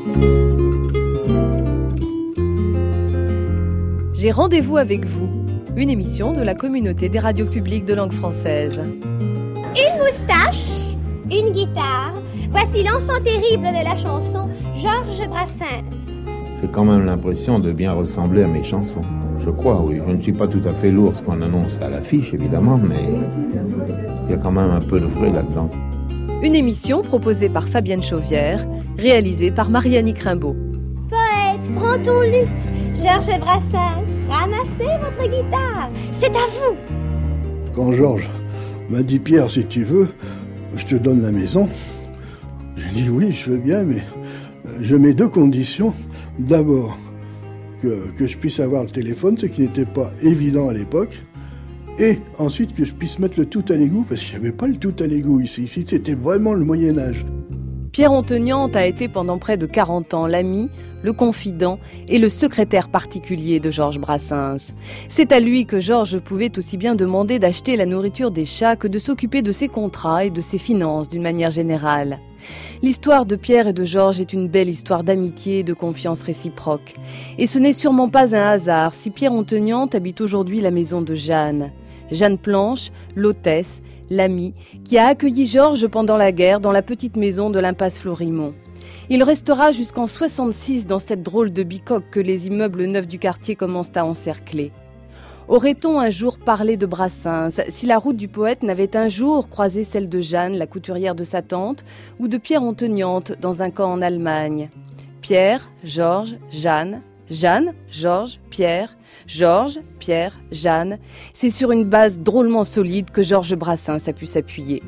J'ai rendez-vous avec vous, une émission de la communauté des radios publiques de langue française. Une moustache, une guitare, voici l'enfant terrible de la chanson, Georges Brassens. J'ai quand même l'impression de bien ressembler à mes chansons. Je crois, oui. Je ne suis pas tout à fait lourd, ce qu'on annonce à l'affiche, évidemment, mais il y a quand même un peu de vrai là-dedans. Une émission proposée par Fabienne Chauvière, réalisée par Marianne Crimbaud. Poète, prends ton luth, Georges Brassens, ramassez votre guitare, c'est à vous. Quand Georges m'a dit « Pierre, si tu veux, je te donne la maison », j'ai dit « Oui, je veux bien, mais je mets deux conditions. D'abord, que je puisse avoir le téléphone, ce qui n'était pas évident à l'époque, et ensuite que je puisse mettre le tout à l'égout, parce qu'il n'y avait pas le tout à l'égout ici. Ici, c'était vraiment le Moyen-Âge. » Pierre Onteniante a été pendant près de 40 ans l'ami, le confident et le secrétaire particulier de Georges Brassens. C'est à lui que Georges pouvait aussi bien demander d'acheter la nourriture des chats que de s'occuper de ses contrats et de ses finances d'une manière générale. L'histoire de Pierre et de Georges est une belle histoire d'amitié et de confiance réciproque. Et ce n'est sûrement pas un hasard si Pierre Onteniante habite aujourd'hui la maison de Jeanne. Jeanne Planche, l'hôtesse, l'ami, qui a accueilli Georges pendant la guerre dans la petite maison de l'impasse Florimont. Il restera jusqu'en 66 dans cette drôle de bicoque que les immeubles neufs du quartier commencent à encercler. Aurait-on un jour parlé de Brassens si la route du poète n'avait un jour croisé celle de Jeanne, la couturière de sa tante, ou de Pierre Onteniante dans un camp en Allemagne? Pierre, Georges, Jeanne, Jeanne, Georges, Pierre, Georges, Pierre, Jeanne. C'est sur une base drôlement solide que Georges Brassens a pu s'appuyer.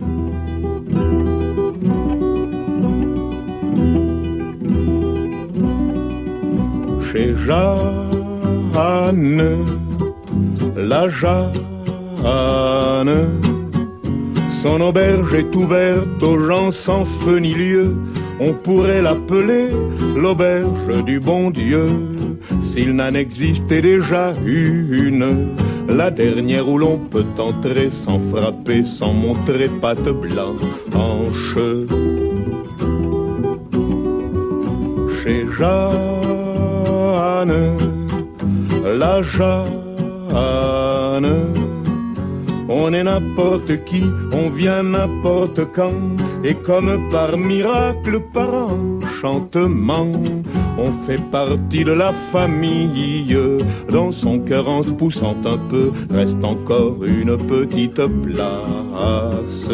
Chez Jeanne, la Jeanne, son auberge est ouverte aux gens sans feu ni lieu. On pourrait l'appeler l'auberge du bon Dieu, s'il n'en existait déjà une, la dernière où l'on peut entrer sans frapper, sans montrer patte blanche. Chez Jeanne, la Jeanne, on est n'importe qui, on vient n'importe quand, et comme par miracle, par enchantement, on fait partie de la famille. Dans son cœur, en se poussant un peu, reste encore une petite place.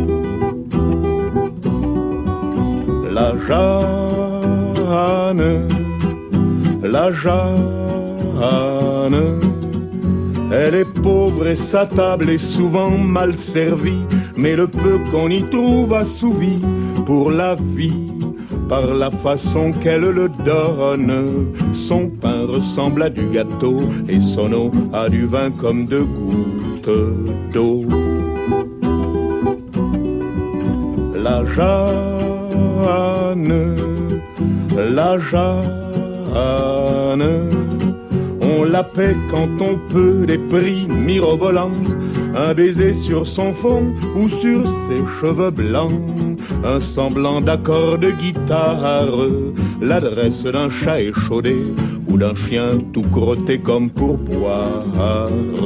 La Jeanne, la Jeanne, elle est pauvre et sa table est souvent mal servie, mais le peu qu'on y trouve assouvi pour la vie, par la façon qu'elle le donne. Son pain ressemble à du gâteau et son eau à du vin comme de gouttes d'eau. La Jeanne, la Jeanne, on la paie quand on peut, des prix mirobolants, un baiser sur son front ou sur ses cheveux blancs, un semblant d'accord de guitare, l'adresse d'un chat échaudé ou d'un chien tout crotté comme pour boire.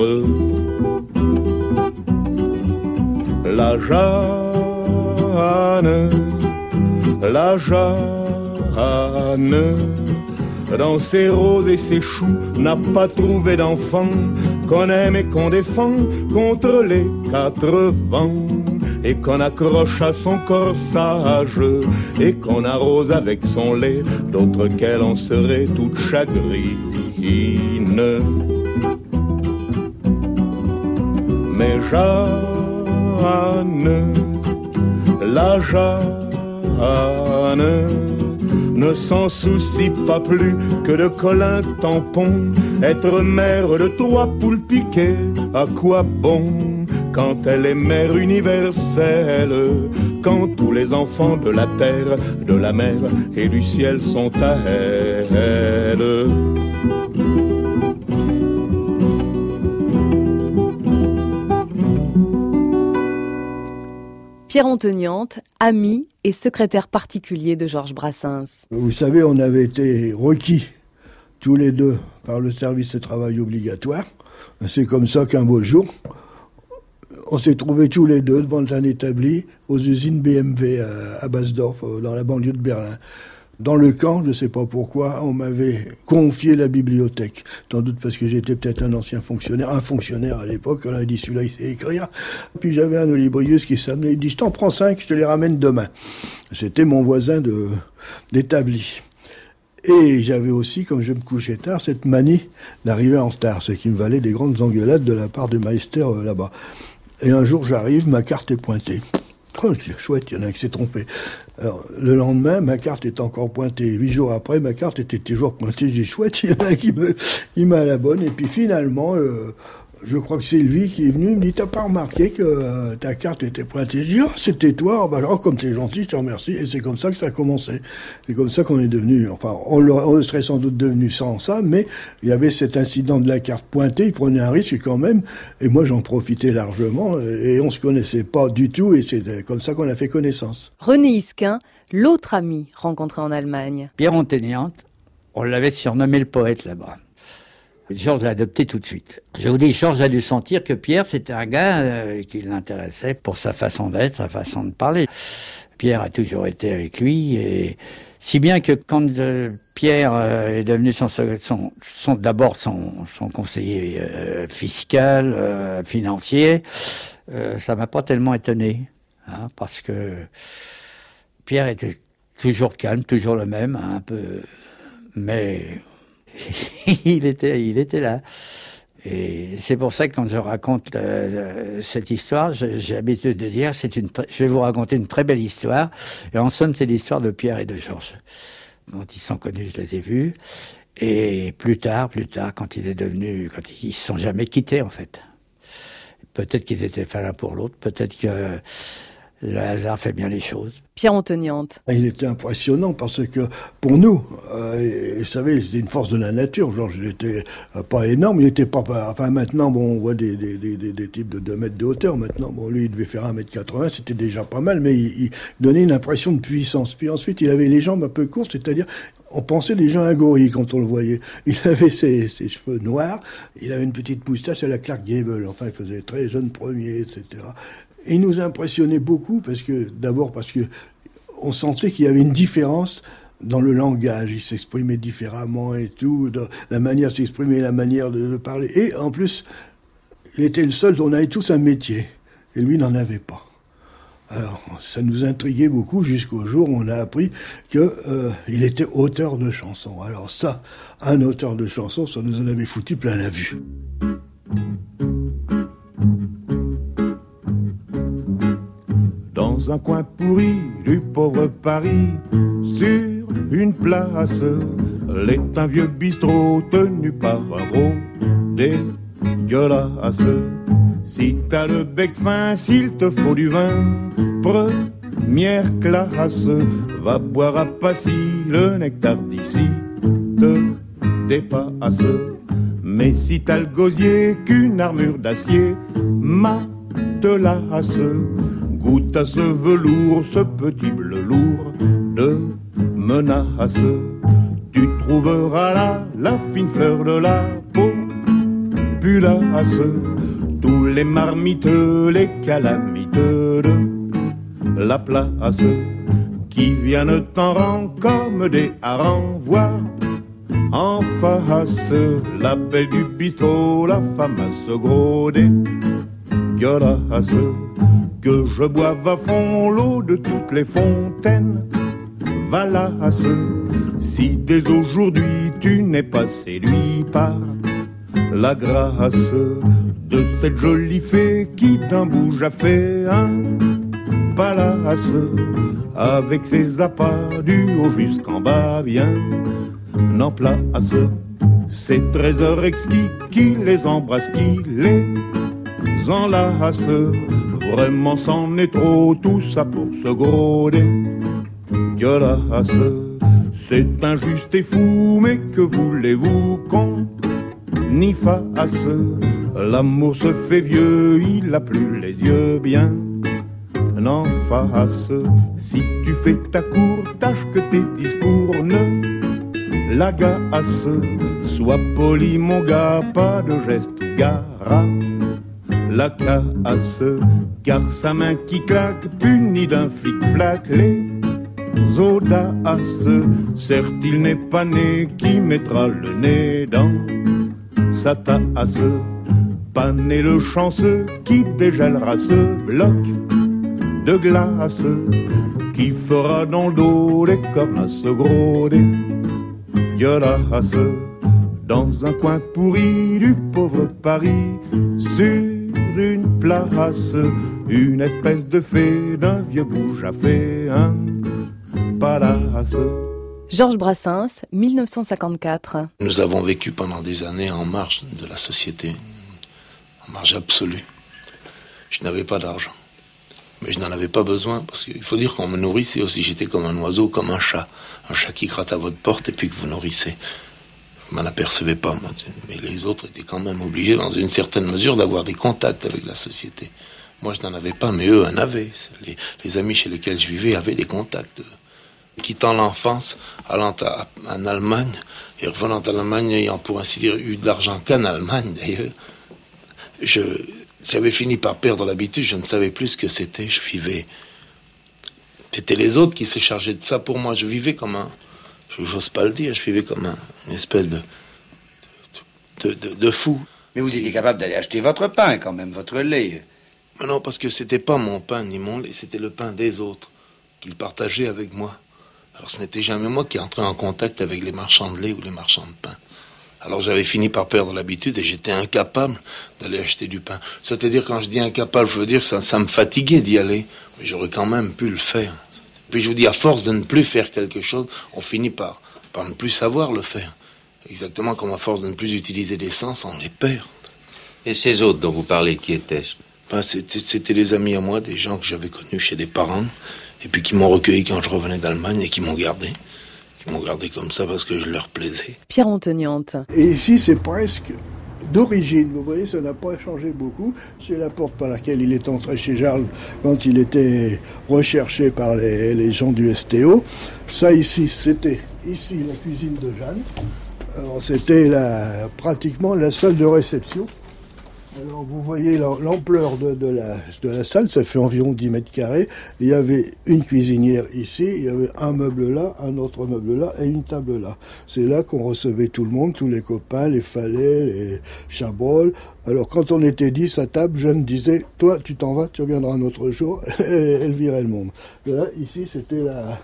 La Jeanne, la Jeanne, dans ses roses et ses choux, n'a pas trouvé d'enfant qu'on aime et qu'on défend contre les quatre vents, et qu'on accroche à son corsage et qu'on arrose avec son lait, d'autres qu'elle en serait toute chagrine. Mais Jeanne, la Jeanne, ne s'en soucie pas plus que de Colin tampon. Être mère de 3 poules piquées, à quoi bon, quand elle est mère universelle, quand tous les enfants de la terre, de la mer et du ciel sont à elle. Pierre Onteniante, ami et secrétaire particulier de Georges Brassens. Vous savez, on avait été requis tous les deux par le service de travail obligatoire. C'est comme ça qu'un beau jour, on s'est trouvés tous les deux devant un établi aux usines BMW à Basdorf, dans la banlieue de Berlin. Dans le camp, je ne sais pas pourquoi, on m'avait confié la bibliothèque. Sans doute parce que j'étais peut-être un fonctionnaire à l'époque. On a dit, celui-là, il sait écrire. Puis j'avais un olibrius qui s'amenait. Il dit, je t'en prends 5, je te les ramène demain. C'était mon voisin d'établi. Et j'avais aussi, comme je me couchais tard, cette manie d'arriver en retard, ce qui me valait des grandes engueulades de la part de Meister là-bas. Et un jour, j'arrive, ma carte est pointée. Oh, je dis, chouette, il y en a un qui s'est trompé. Alors, le lendemain, ma carte est encore pointée. 8 jours après, ma carte était toujours pointée. Je dis, chouette, il y en a un qui m'a la bonne. Et puis finalement, je crois que c'est lui qui est venu, il me dit, t'as pas remarqué que ta carte était pointée? Je dis, oh, c'était toi. Bah, alors, comme t'es gentil, je te remercie. Et c'est comme ça que ça a commencé. C'est comme ça qu'on est devenu, enfin, on serait sans doute devenu sans ça, mais il y avait cet incident de la carte pointée, il prenait un risque quand même, et moi j'en profitais largement, et on se connaissait pas du tout, et c'est comme ça qu'on a fait connaissance. René Isquin, l'autre ami rencontré en Allemagne. Pierre Ontenian, on l'avait surnommé le poète là-bas. Georges l'a adopté tout de suite. Je vous dis, Georges a dû sentir que Pierre, c'était un gars qui l'intéressait pour sa façon d'être, sa façon de parler. Pierre a toujours été avec lui, et si bien que quand Pierre est devenu d'abord son conseiller fiscal, financier, ça m'a pas tellement étonné, hein, parce que Pierre était toujours calme, toujours le même, un peu, mais il était là. Et c'est pour ça que quand je raconte cette histoire, j'ai l'habitude de dire, je vais vous raconter une très belle histoire. Et en somme, c'est l'histoire de Pierre et de Georges. Quand ils sont connus, je les ai vus. Et plus tard, quand ils se sont jamais quittés, en fait. Peut-être qu'ils étaient faits l'un pour l'autre. Peut-être que le hasard fait bien les choses. Pierre Ontenian. Il était impressionnant parce que, pour nous, vous savez, c'était une force de la nature. Genre, il était pas énorme, il était pas, enfin, maintenant, bon, on voit des types de 2 mètres de hauteur. Maintenant, bon, lui, il devait faire 1m80, c'était déjà pas mal, mais il donnait une impression de puissance. Puis ensuite, il avait les jambes un peu courtes, c'est-à-dire, on pensait déjà à un gorille quand on le voyait. Il avait ses cheveux noirs, il avait une petite moustache à la Clark Gable. Enfin, il faisait très jeune premier, etc. Et il nous impressionnait beaucoup parce que on sentait qu'il y avait une différence dans le langage. Il s'exprimait différemment et tout, dans la manière de s'exprimer, la manière de parler. Et en plus, il était le seul, on avait tous un métier. Et lui n'en avait pas. Alors, ça nous intriguait beaucoup jusqu'au jour où on a appris qu'il était auteur de chansons. Alors ça, un auteur de chansons, ça nous en avait foutu plein la vue. Dans un coin pourri du pauvre Paris, sur une place, l'est un vieux bistrot tenu par un gros dégueulasse. Si t'as le bec fin, s'il te faut du vin, première classe, va boire à Passy, le nectar d'ici te dépasse. Mais si t'as le gosier qu'une armure d'acier, matelasse, goûte à ce velours, ce petit bleu lourd de menace. Tu trouveras là la fine fleur de la populace, tous les marmites, les calamiteux de la place, qui viennent en rang comme des harengs, voir en face la belle du bistrot, la femme à ce gros dégueulasse. Que je boive à fond l'eau de toutes les fontaines, valasse, si dès aujourd'hui tu n'es pas séduit par la grâce de cette jolie fée qui d'un bout a fait un palace, avec ses appâts du haut jusqu'en bas bien en place. Ces trésors exquis qui les embrassent, qui les enlace. Vraiment c'en est trop, tout ça pour ce gros dégueulasse. C'est injuste et fou, mais que voulez-vous qu'on y fasse? L'amour se fait vieux, il a plus les yeux bien en face. Si tu fais ta cour, tâche que tes discours ne l'agacent. Sois poli mon gars, pas de geste gara la casse, car sa main qui claque punit d'un flic-flac les audaces. Certes il n'est pas né qui mettra le nez dans sa tasse, pas né le chanceux qui dégèlera ce bloc de glace, qui fera dans le dos des cornasses gros des violaces. Dans un coin pourri du pauvre Paris, sur une place, une espèce de fée d'un vieux bouge a fait un palace. Georges Brassens, 1954. Nous avons vécu pendant des années en marge de la société, en marge absolue. Je n'avais pas d'argent, mais je n'en avais pas besoin, parce qu'il faut dire qu'on me nourrissait aussi. J'étais comme un oiseau, comme un chat qui gratte à votre porte et puis que vous nourrissez. Je m'en apercevais pas, moi, mais les autres étaient quand même obligés, dans une certaine mesure, d'avoir des contacts avec la société. Moi, je n'en avais pas, mais eux en avaient. Les amis chez lesquels je vivais avaient des contacts. Quittant l'enfance, allant en Allemagne, et revenant en Allemagne, ayant pour ainsi dire eu de l'argent qu'en Allemagne, d'ailleurs, j'avais fini par perdre l'habitude, je ne savais plus ce que c'était, je vivais. C'était les autres qui se chargeaient de ça pour moi, je vivais comme un... J'ose pas le dire, je vivais comme une espèce de fou. Mais vous étiez capable d'aller acheter votre pain quand même, votre lait. Mais non, parce que c'était pas mon pain ni mon lait, c'était le pain des autres, qu'ils partageaient avec moi. Alors ce n'était jamais moi qui entrais en contact avec les marchands de lait ou les marchands de pain. Alors j'avais fini par perdre l'habitude et j'étais incapable d'aller acheter du pain. C'est-à-dire, quand je dis incapable, je veux dire ça me fatiguait d'y aller, mais j'aurais quand même pu le faire. Puis je vous dis, à force de ne plus faire quelque chose, on finit par ne plus savoir le faire. Exactement comme à force de ne plus utiliser des sens, on les perd. Et ces autres dont vous parlez, qui étaient-ce? C'était des amis à moi, des gens que j'avais connus chez des parents, et puis qui m'ont recueilli quand je revenais d'Allemagne et qui m'ont gardé. Qui m'ont gardé comme ça parce que je leur plaisais. Pierre Antoniante. Et ici, c'est presque d'origine, vous voyez, ça n'a pas changé beaucoup. C'est la porte par laquelle il est entré chez Charles quand il était recherché par les gens du STO. Ça ici, c'était ici la cuisine de Jeanne. Alors, c'était pratiquement la salle de réception. Alors vous voyez l'ampleur de la salle, ça fait environ 10 mètres carrés. Il y avait une cuisinière ici, il y avait un meuble là, un autre meuble là et une table là. C'est là qu'on recevait tout le monde, tous les copains, les Falais, les Chabrol. Alors quand on était 10 à table, Jeanne disait « Toi, tu t'en vas, tu reviendras un autre jour » et elle virait le monde. Et là, ici, c'était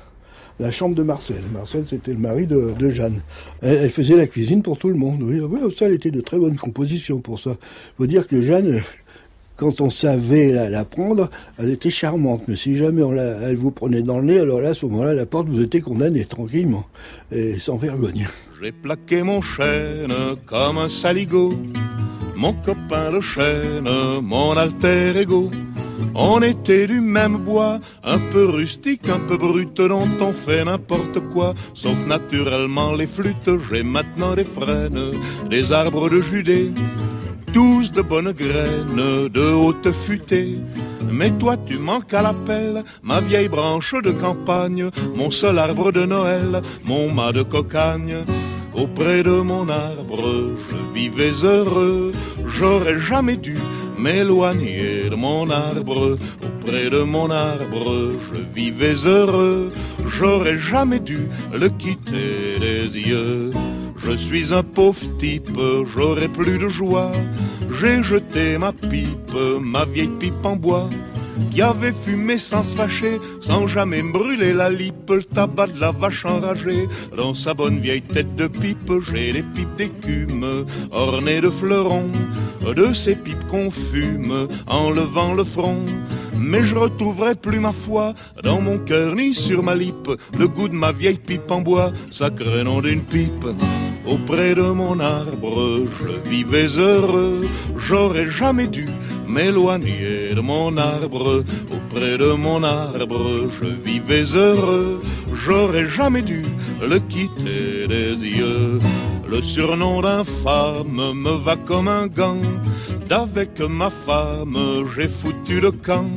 la chambre de Marcel. Marcel, c'était le mari de Jeanne. Elle faisait la cuisine pour tout le monde. Oui, ça, elle était de très bonne composition pour ça. Faut dire que Jeanne, quand on savait la prendre, elle était charmante. Mais si jamais elle vous prenait dans le nez, alors là, à ce moment-là, la porte, vous étiez condamné tranquillement et sans vergogne. J'ai plaqué mon chêne comme un saligot, mon copain le chêne, mon alter ego. On était du même bois, un peu rustique, un peu brut, dont on fait n'importe quoi, sauf naturellement les flûtes. J'ai maintenant des frênes, des arbres de Judée, tous de bonnes graines, de haute futée. Mais toi tu manques à l'appel, ma vieille branche de campagne, mon seul arbre de Noël, mon mât de cocagne. Auprès de mon arbre, je vivais heureux, j'aurais jamais dû m'éloigner de mon arbre. Auprès de mon arbre, je vivais heureux, j'aurais jamais dû le quitter des yeux. Je suis un pauvre type, j'aurais plus de joie. J'ai jeté ma pipe, ma vieille pipe en bois, qui avait fumé sans se fâcher, sans jamais me brûler la lippe. Le tabac de la vache enragée, dans sa bonne vieille tête de pipe. J'ai des pipes d'écume, ornées de fleurons, de ces pipes qu'on fume, en levant le front. Mais je retrouverai plus ma foi dans mon cœur ni sur ma lippe le goût de ma vieille pipe en bois, sacré nom d'une pipe. Auprès de mon arbre, je vivais heureux, j'aurais jamais dû m'éloigner de mon arbre. Auprès de mon arbre, je vivais heureux, j'aurais jamais dû le quitter des yeux. Le surnom d'infâme me va comme un gant, d'avec ma femme j'ai foutu le camp.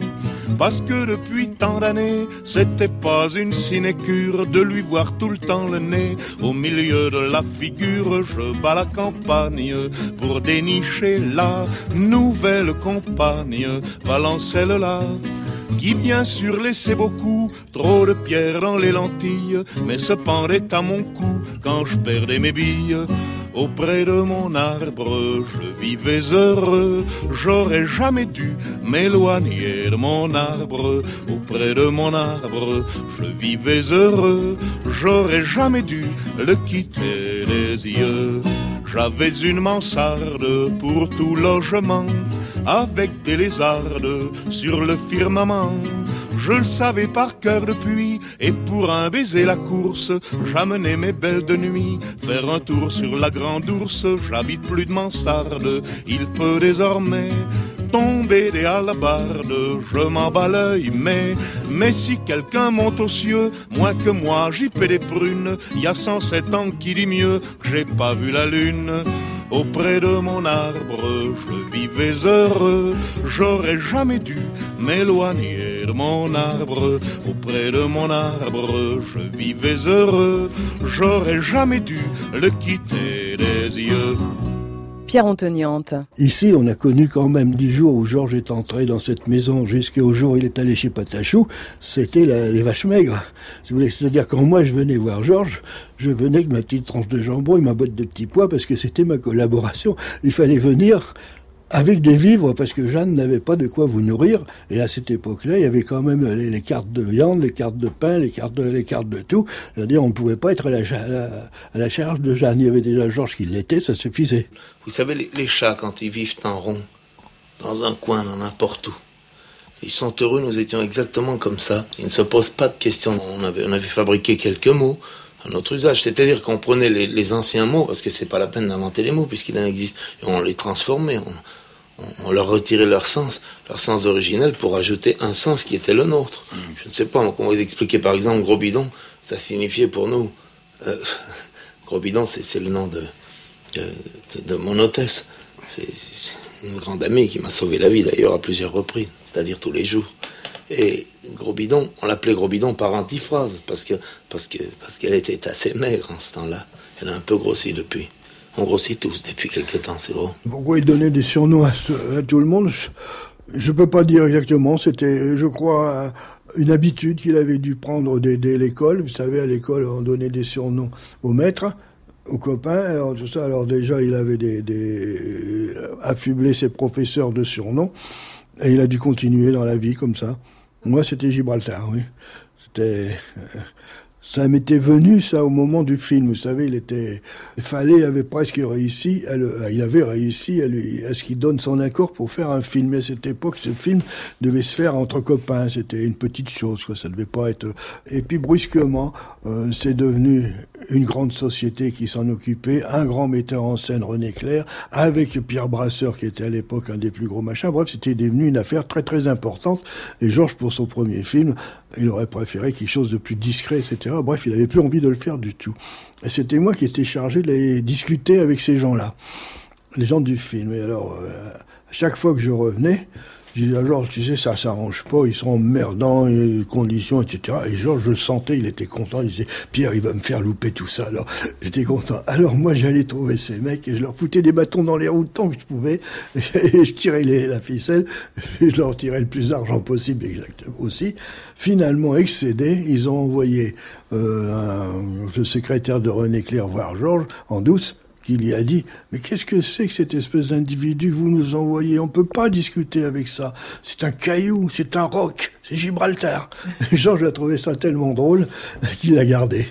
parce que depuis tant d'années, c'était pas une sinécure de lui voir tout le temps le nez au milieu de la figure. Je bats la campagne pour dénicher la nouvelle compagne, Valancelle-là, qui bien sûr laissait beaucoup trop de pierres dans les lentilles, mais se pendait à mon cou quand je perdais mes billes. Auprès de mon arbre, je vivais heureux, j'aurais jamais dû m'éloigner de mon arbre. Auprès de mon arbre, je vivais heureux, j'aurais jamais dû le quitter des yeux. J'avais une mansarde pour tout logement, avec des lézardes sur le firmament. Je le savais par cœur depuis, et pour un baiser la course, j'amenais mes belles de nuit faire un tour sur la grande ourse. J'habite plus de mansarde, il peut désormais tomber des alabardes. Je m'en bats l'œil, mais si quelqu'un monte aux cieux, moins que moi j'y paie des prunes. Y a 107 ans qui dit mieux que j'ai pas vu la lune. Auprès de mon arbre, je vivais heureux, j'aurais jamais dû m'éloigner de mon arbre. Auprès de mon arbre, je vivais heureux, j'aurais jamais dû le quitter des yeux. Pierre Antoniante. Ici, on a connu quand même du jour où Georges est entré dans cette maison jusqu'au jour où il est allé chez Patachou, c'était les vaches maigres. Si vous voulez, c'est-à-dire quand moi je venais voir Georges, je venais avec ma petite tranche de jambon et ma boîte de petits pois parce que c'était ma collaboration. Il fallait venir avec des vivres, parce que Jeanne n'avait pas de quoi vous nourrir, et à cette époque-là, il y avait quand même les cartes de viande, les cartes de pain, les cartes de tout. C'est-à-dire, on ne pouvait pas être à la charge de Jeanne. Il y avait déjà Georges qui l'était, ça suffisait. Vous savez, les chats, quand ils vivent en rond, dans un coin, dans n'importe où, ils sont heureux, nous étions exactement comme ça. Ils ne se posent pas de questions. On avait fabriqué quelques mots à notre usage, c'est-à-dire qu'on prenait les anciens mots, parce que c'est pas la peine d'inventer les mots, puisqu'il en existe, et on les transformait, on leur retirait leur sens originel pour ajouter un sens qui était le nôtre. Je ne sais pas, comment vous expliquer, par exemple, gros bidon, ça signifiait pour nous, gros bidon, c'est le nom de mon hôtesse. C'est une grande amie qui m'a sauvé la vie, d'ailleurs, à plusieurs reprises, c'est-à-dire tous les jours. Et gros bidon, on l'appelait gros bidon par antiphrase, parce qu'elle était assez maigre en ce temps-là. Elle a un peu grossi depuis. On grossit tous depuis quelque temps, c'est drôle. Pourquoi il donnait des surnoms à tout le monde, je peux pas dire exactement. C'était, je crois, une habitude qu'il avait dû prendre dès l'école. Vous savez, à l'école, on donnait des surnoms aux maîtres, aux copains. Alors tout ça, alors déjà, il avait affublé ses professeurs de surnoms. Et il a dû continuer dans la vie comme ça. Moi, c'était Gibraltar, oui. Ça m'était venu, ça, au moment du film. Vous savez, il avait presque réussi, il avait réussi à ce qu'il donne son accord pour faire un film. Et à cette époque, ce film devait se faire entre copains. C'était une petite chose, quoi. Ça devait pas être... Et puis, brusquement, c'est devenu une grande société qui s'en occupait, un grand metteur en scène, René Clair, avec Pierre Brasseur, qui était à l'époque un des plus gros machins. Bref, c'était devenu une affaire très, très importante. Et Georges, pour son premier film, il aurait préféré quelque chose de plus discret, etc. Bref, il n'avait plus envie de le faire du tout. Et c'était moi qui étais chargé de les discuter avec ces gens-là, les gens du film. Et alors, à chaque fois que je revenais, je disais, Georges, tu sais, ça s'arrange pas, ils sont emmerdants, les conditions, etc. Et Georges, je le sentais, il était content, il disait, Pierre, il va me faire louper tout ça. Alors, j'étais content. Alors, moi, j'allais trouver ces mecs et je leur foutais des bâtons dans les roues tant que je pouvais. Et je tirais la ficelle, et je leur tirais le plus d'argent possible, exactement aussi. Finalement, excédés, ils ont envoyé le secrétaire de René Clair voir Georges en douce, qui lui a dit « Mais qu'est-ce que c'est que cette espèce d'individu vous nous envoyez? On peut pas discuter avec ça. C'est un caillou, c'est un roc, c'est Gibraltar. » Georges a trouvé ça tellement drôle qu'il l'a gardé.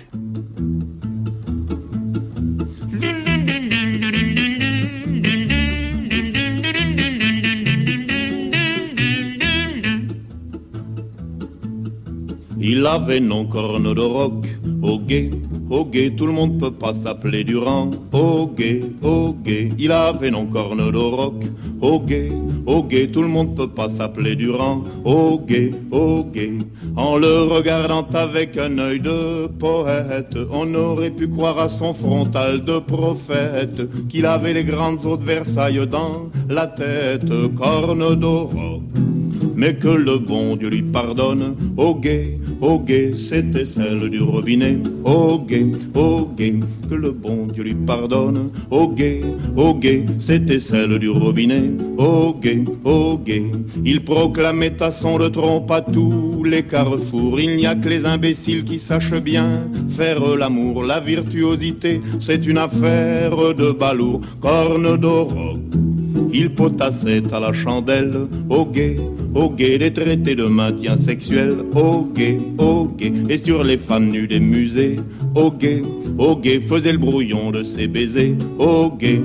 Il avait non corne de roc, au guet, tout le monde peut pas s'appeler Durand. Au guet, il avait non corne de roc, au guet, tout le monde peut pas s'appeler Durand. Au guet, en le regardant avec un œil de poète, on aurait pu croire à son frontal de prophète qu'il avait les grandes eaux de Versailles dans la tête. Corne de roc, mais que le bon Dieu lui pardonne. Au gué, c'était celle du robinet. Au gué, que le bon Dieu lui pardonne. Au gué, c'était celle du robinet. Au gué, il proclamait à son de trompe à tous les carrefours. Il n'y a que les imbéciles qui sachent bien faire l'amour. La virtuosité, c'est une affaire de balourd. Corne d'oroc, il potassait à la chandelle. Au gué, des traités de maintien sexuel. Au gué, et sur les femmes nues des musées. Au gué, faisait le brouillon de ses baisers. Au gué,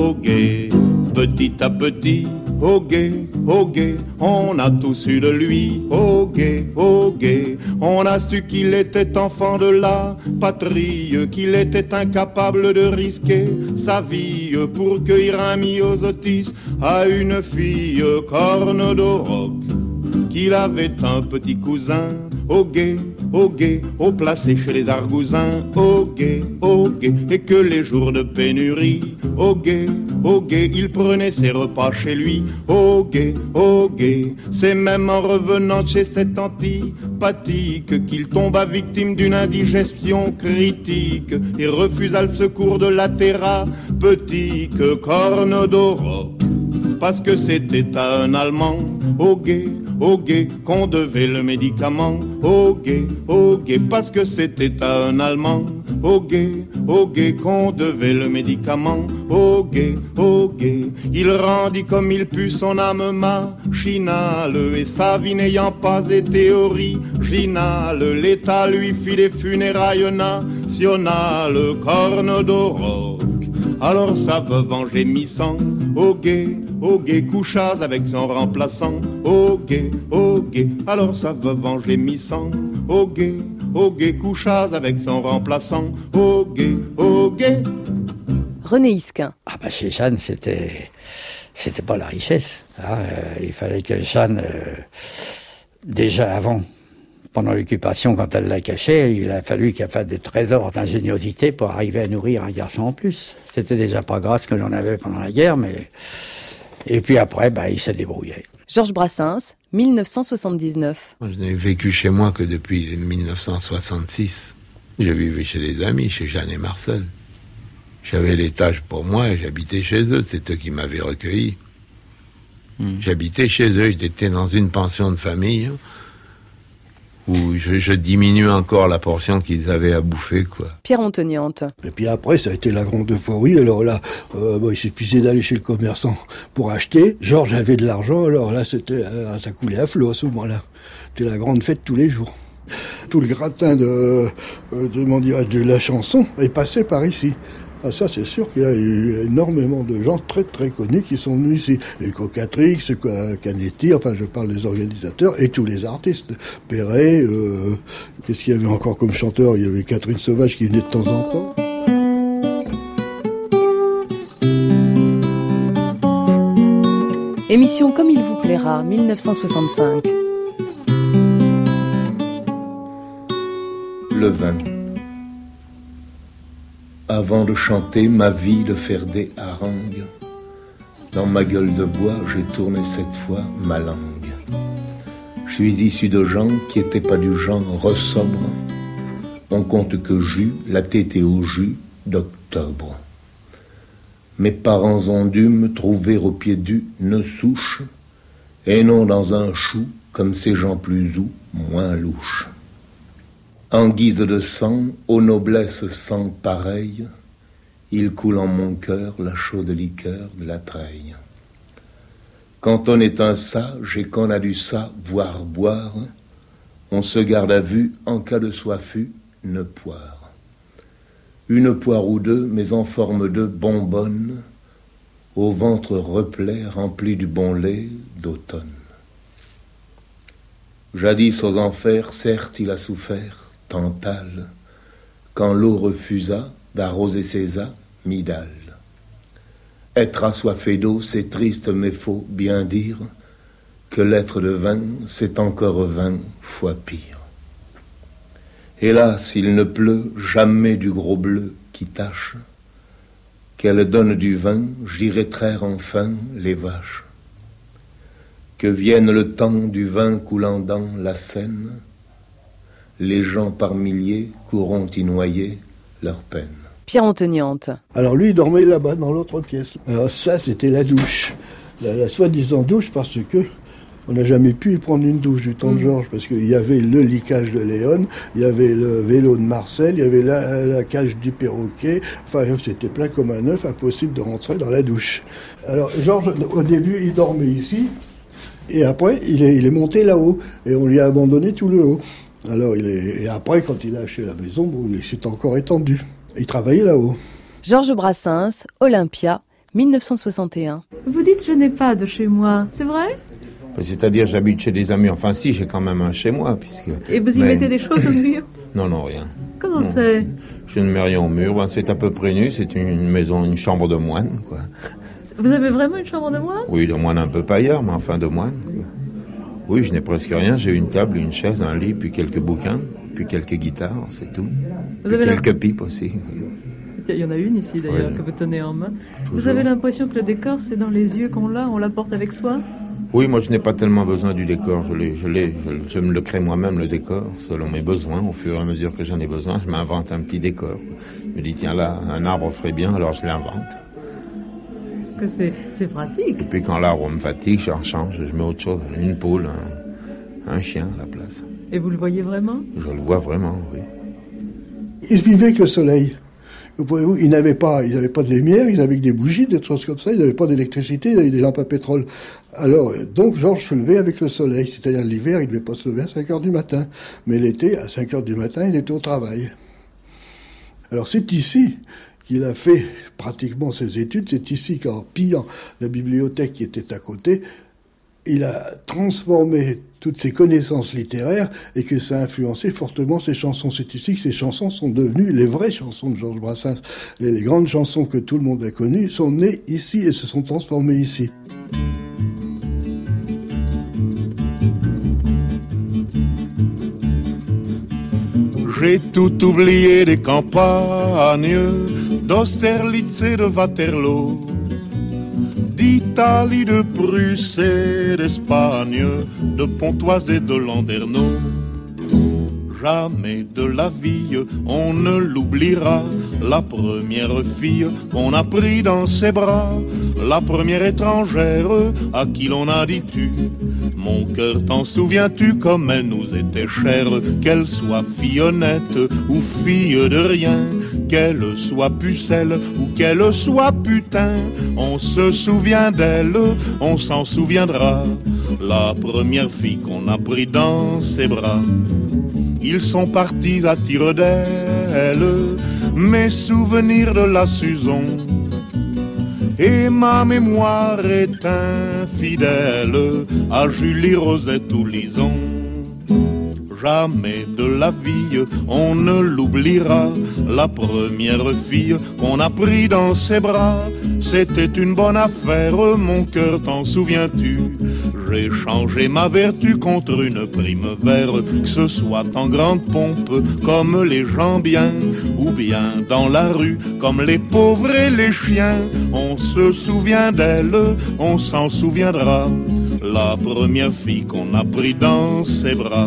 petit à petit. Au gué, on a tous eu de lui. Au gué, on a su qu'il était enfant de la patrie, qu'il était incapable de risquer sa vie pour cueillir un myosotis à une fille. Corne d'oroc, qu'il avait un petit cousin. Au gué, au placé chez les argousins. Au gué, et que les jours de pénurie, au gué, il prenait ses repas chez lui. Au gué, c'est même en revenant chez cet antipathique qu'il tomba victime d'une indigestion critique et refusa le secours de la thérapeutique. Corne d'oroc, parce que c'était à un Allemand. Au gué, qu'on devait le médicament. Au gué, parce que c'était à un Allemand. Au gué, qu'on devait le médicament. Au gué, il rendit comme il put son âme machinale, et sa vie n'ayant pas été originale, l'État lui fit des funérailles nationales. Corne d'oroc, alors sa veuve en gémissant. Au gué, coucha avec son remplaçant. Au gué, alors sa veuve en gémissant. Au gué, coucha avec son remplaçant. Au gué. René Isquin. Ah bah chez Jeanne, c'était pas la richesse. Il fallait que Jeanne, déjà avant, pendant l'occupation, quand elle la cachait, il a fallu qu'elle fasse des trésors d'ingéniosité pour arriver à nourrir un garçon en plus. C'était déjà pas grâce que j'en avais pendant la guerre, mais... Et puis après, il se débrouillait. Georges Brassens, 1979. Je n'ai vécu chez moi que depuis 1966. Je vivais chez des amis, chez Jeanne et Marcel. J'avais l'étage pour moi et j'habitais chez eux. C'est eux qui m'avaient recueilli. J'habitais chez eux, j'étais dans une pension de famille où je diminuais encore la portion qu'ils avaient à bouffer, quoi. Pierre Antoniante. Et puis après, ça a été la grande euphorie. Alors là, il suffisait d'aller chez le commerçant pour acheter. Georges avait de l'argent, alors là, ça coulait à flot à ce moment-là. C'était la grande fête tous les jours. Tout le gratin de la chanson est passé par ici. Ah, ça, c'est sûr qu'il y a eu énormément de gens très très connus qui sont venus ici. Les Cocatrix, Canetti, enfin je parle des organisateurs, et tous les artistes. Perret, qu'est-ce qu'il y avait encore comme chanteur? Il y avait Catherine Sauvage qui venait de temps en temps. Émission Comme il vous plaira, 1965. Le vin. Avant de chanter ma vie, de faire des harangues, dans ma gueule de bois, j'ai tourné cette fois ma langue. Je suis issu de gens qui étaient pas du genre ressobre. On compte que j'eus la tétée au jus d'octobre. Mes parents ont dû me trouver au pied d'une souche, et non dans un chou, comme ces gens plus ou moins louches. En guise de sang, aux noblesses sans pareilles, il coule en mon cœur la chaude liqueur de la treille. Quand on est un sage et qu'on a du savoir boire, on se garde à vue en cas de soif une poire. Une poire ou deux, mais en forme de bonbonne, au ventre replet rempli du bon lait d'automne. Jadis aux enfers, certes il a souffert, Tantale, quand l'eau refusa d'arroser ses amygdales. Être assoiffé d'eau, c'est triste, mais faut bien dire que l'être de vin, c'est encore 20 fois pire. Hélas, il ne pleut jamais du gros bleu qui tâche, qu'elle donne du vin, j'irai traire enfin les vaches. Que vienne le temps du vin coulant dans la Seine, les gens par milliers courront y noyer leur peine. Pierre Antoniante. Alors lui, il dormait là-bas, dans l'autre pièce. Alors ça, c'était la douche. La soi-disant douche, parce que on n'a jamais pu y prendre une douche du temps de Georges, parce qu'il y avait le licage de Léon, il y avait le vélo de Marcel, il y avait la cage du perroquet. Enfin, c'était plein comme un œuf, impossible de rentrer dans la douche. Alors Georges, au début, il dormait ici, et après, il est monté là-haut, et on lui a abandonné tout le haut. Alors, et après, quand il a acheté la maison, bon, il s'est encore étendu. Il travaillait là-haut. Georges Brassens, Olympia, 1961. Vous dites je n'ai pas de chez moi, c'est vrai ? C'est-à-dire j'habite chez des amis, enfin si, j'ai quand même un chez moi. Et vous y mettez des choses au mur ? Non, rien. Comment c'est ? Je ne mets rien au mur, c'est à peu près nu, c'est une maison, une chambre de moine, quoi. Vous avez vraiment une chambre de moine ? Oui, de moine un peu paillard, mais enfin de moine, quoi. Oui, je n'ai presque rien, j'ai une table, une chaise, un lit, puis quelques bouquins, puis quelques guitares, c'est tout. Puis quelques pipes aussi. Il y en a une ici d'ailleurs, que vous tenez en main. Toujours. Vous avez l'impression que le décor, c'est dans les yeux qu'on l'a, on l'apporte avec soi ? Oui, moi je n'ai pas tellement besoin du décor, je me le crée moi-même le décor, selon mes besoins, au fur et à mesure que j'en ai besoin, je m'invente un petit décor. Je me dis tiens là, un arbre ferait bien, alors je l'invente. Que c'est pratique. Et puis quand l'arbre me fatigue, j'en change, je mets autre chose, une poule, un chien à la place. Et vous le voyez vraiment ? Je le vois vraiment, oui. Il vivait avec le soleil. Ils n'avaient pas de lumière, ils avaient que des bougies, des choses comme ça, ils n'avaient pas d'électricité, ils avaient des lampes à pétrole. Alors, donc, Georges se levait avec le soleil, c'est-à-dire l'hiver, il ne devait pas se lever à 5 heures du matin. Mais l'été, à 5 heures du matin, il était au travail. Alors, c'est ici qu'il a fait pratiquement ses études, c'est ici qu'en pillant la bibliothèque qui était à côté, il a transformé toutes ses connaissances littéraires et que ça a influencé fortement ses chansons. C'est ici que ces chansons sont devenues les vraies chansons de Georges Brassens. Les grandes chansons que tout le monde a connues sont nées ici et se sont transformées ici. J'ai tout oublié des campagnes, d'Austerlitz et de Waterloo, d'Italie, de Prusse et d'Espagne, de Pontoise et de Landerneau. Jamais de la vie on ne l'oubliera, la première fille qu'on a pris dans ses bras, la première étrangère à qui l'on a dit tu. Mon cœur, t'en souviens-tu comme elle nous était chère, qu'elle soit fille honnête ou fille de rien, qu'elle soit pucelle ou qu'elle soit putain, on se souvient d'elle, on s'en souviendra, la première fille qu'on a pris dans ses bras. Ils sont partis à tire d'aile, mes souvenirs de la Suzon, et ma mémoire est infidèle à Julie, Rosette ou Lison. Jamais de la vie on ne l'oubliera, la première fille qu'on a pris dans ses bras. C'était une bonne affaire, mon cœur, t'en souviens-tu? J'ai changé ma vertu contre une prime vert, que ce soit en grande pompe comme les gens bien, ou bien dans la rue comme les pauvres et les chiens. On se souvient d'elle, on s'en souviendra, la première fille qu'on a pris dans ses bras.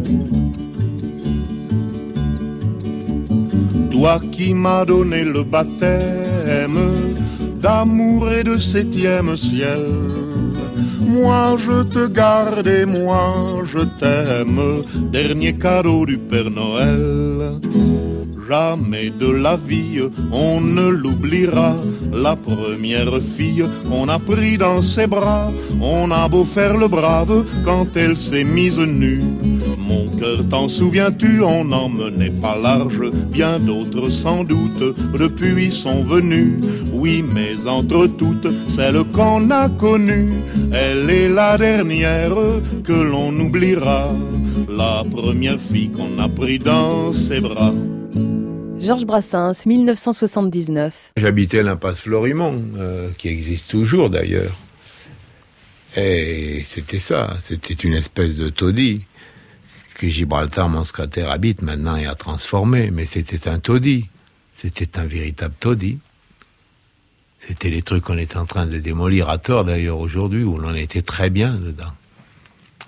Toi qui m'as donné le baptême d'amour et de septième ciel, moi je te garde et moi je t'aime, dernier cadeau du Père Noël. Jamais de la vie on ne l'oubliera, la première fille qu'on a pris dans ses bras. On a beau faire le brave quand elle s'est mise nue, mon cœur, t'en souviens-tu, on n'en menait pas large, bien d'autres sans doute depuis sont venus. Oui, mais entre toutes, celle qu'on a connue, elle est la dernière que l'on oubliera, la première fille qu'on a pris dans ses bras. Georges Brassens, 1979. J'habitais l'impasse Florimond, qui existe toujours d'ailleurs. Et c'était ça, c'était une espèce de taudis que Gibraltar, mon secrétaire, habite maintenant et a transformé. Mais c'était un taudis, c'était un véritable taudis. C'était les trucs qu'on était en train de démolir à tort d'ailleurs aujourd'hui, où l'on était très bien dedans.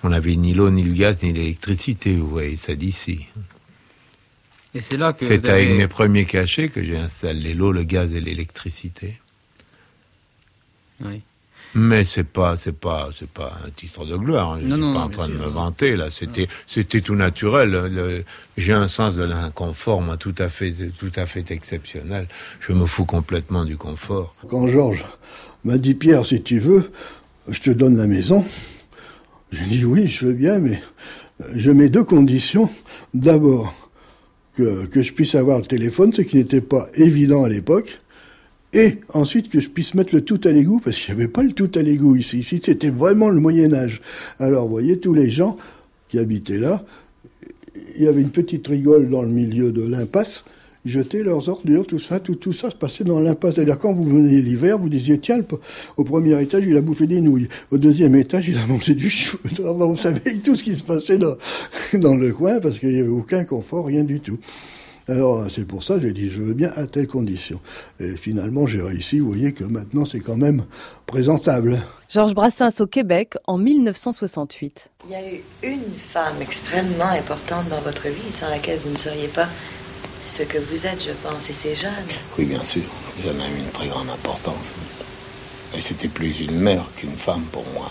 On n'avait ni l'eau, ni le gaz, ni l'électricité, vous voyez ça d'ici. Et c'est là que c'est avec mes premiers cachets que j'ai installé l'eau, le gaz et l'électricité. Oui. Mais c'est pas un titre de gloire. Je suis pas en train de me vanter là. C'était tout naturel. J'ai un sens de l'inconfort, moi, tout à fait exceptionnel. Je me fous complètement du confort. Quand Georges m'a dit Pierre, si tu veux, je te donne la maison. J'ai dit oui, je veux bien, mais je mets 2 conditions. D'abord, que je puisse avoir le téléphone, ce qui n'était pas évident à l'époque. Et ensuite que je puisse mettre le tout à l'égout, parce qu'il n'y avait pas le tout à l'égout ici. Ici, c'était vraiment le Moyen-Âge. Alors, vous voyez, tous les gens qui habitaient là, il y avait une petite rigole dans le milieu de l'impasse, ils jetaient leurs ordures, tout ça se passait dans l'impasse. C'est-à-dire, quand vous venez l'hiver, vous disiez, tiens, au premier étage, il a bouffé des nouilles. Au deuxième étage, il a mangé du chou. Vous savez tout ce qui se passait dans le coin, parce qu'il n'y avait aucun confort, rien du tout. Alors, c'est pour ça que j'ai dit, je veux bien à telle condition. Et finalement, j'ai réussi. Vous voyez que maintenant, c'est quand même présentable. Georges Brassens au Québec en 1968. Il y a eu une femme extrêmement importante dans votre vie, sans laquelle vous ne seriez pas ce que vous êtes, je pense, et c'est Jeanne. Oui, bien sûr. Jeanne a eu une très grande importance. Et c'était plus une mère qu'une femme pour moi.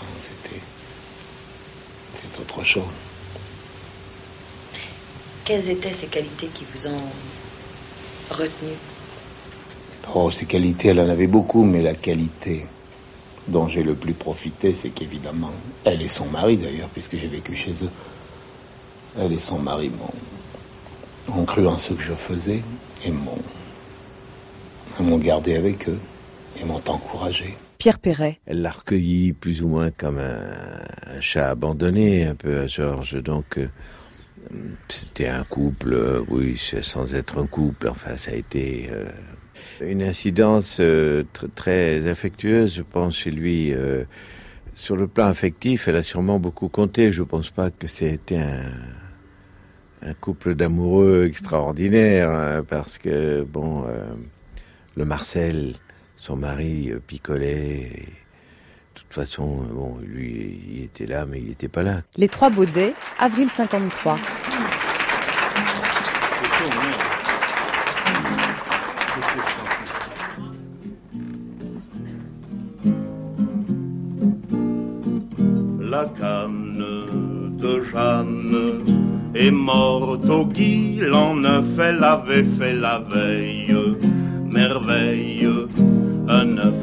C'était autre chose. Quelles étaient ces qualités qui vous ont retenu? Oh, ces qualités, elle en avait beaucoup, mais la qualité dont j'ai le plus profité, c'est qu'évidemment, elle et son mari d'ailleurs, puisque j'ai vécu chez eux, elle et son mari ont cru en ce que je faisais et m'ont gardé avec eux et m'ont encouragé. Pierre Perret. Elle l'a recueilli plus ou moins comme un chat abandonné, un peu à Georges, donc... C'était un couple, oui, sans être un couple, enfin ça a été une incidence très affectueuse, je pense, chez lui. Sur le plan affectif, elle a sûrement beaucoup compté, je pense pas que c'était un couple d'amoureux extraordinaire, hein, parce que, bon, le Marcel, son mari, picolait... De toute façon, bon, lui, il était là, mais il n'était pas là. Les Trois Baudets, avril 53. La canne de Jeanne est morte au Guy, l'an 9, elle avait fait la veille, merveille, un œuf.